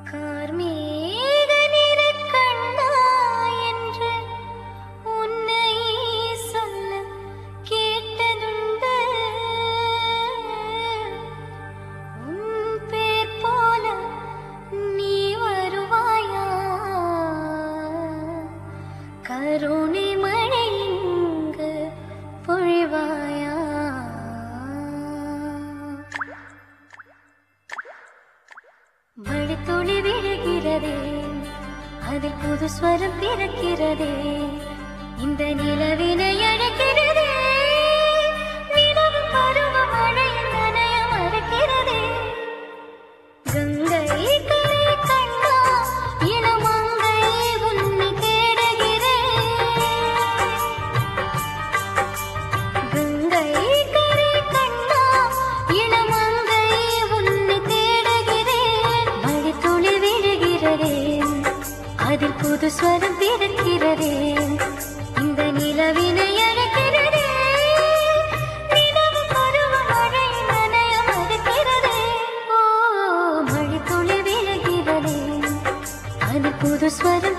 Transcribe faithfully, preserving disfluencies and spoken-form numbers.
கார்மேக நிறக் கண்ணா என்று உன்னை சொல்ல கேட்டதுண்டு. உன் பேர் போல நீ வருவாயா? கருணை மழை இங்கு பொழிவாயா? மழைத்துளி விழுகிறதே, அதில் புது ஸ்வரம் பிறக்கிறதே, இந்த நிலவினை அழைக்கிறதே, நிலவு பருவ மழையில் நனைய மறக்கிறதே. கங்கை கரை கண்ணா இளமங்கை உன்னை தேடுகிறேன். கங்கை கரை கண்ணா இளமங்கை உன்னை தேடுகிறேன். மழைத்துளி விழுகிறதே, அதில் புது ஸ்வரம் பிறக்கிறதே, இந்த நிலவினை அழைக்கிறதே, நிலவு பருவ மழையில் நனைய மறக்கிறதே. ஓ மழைத்துளி விழுகிறதே, அதில் புது ஸ்வரம்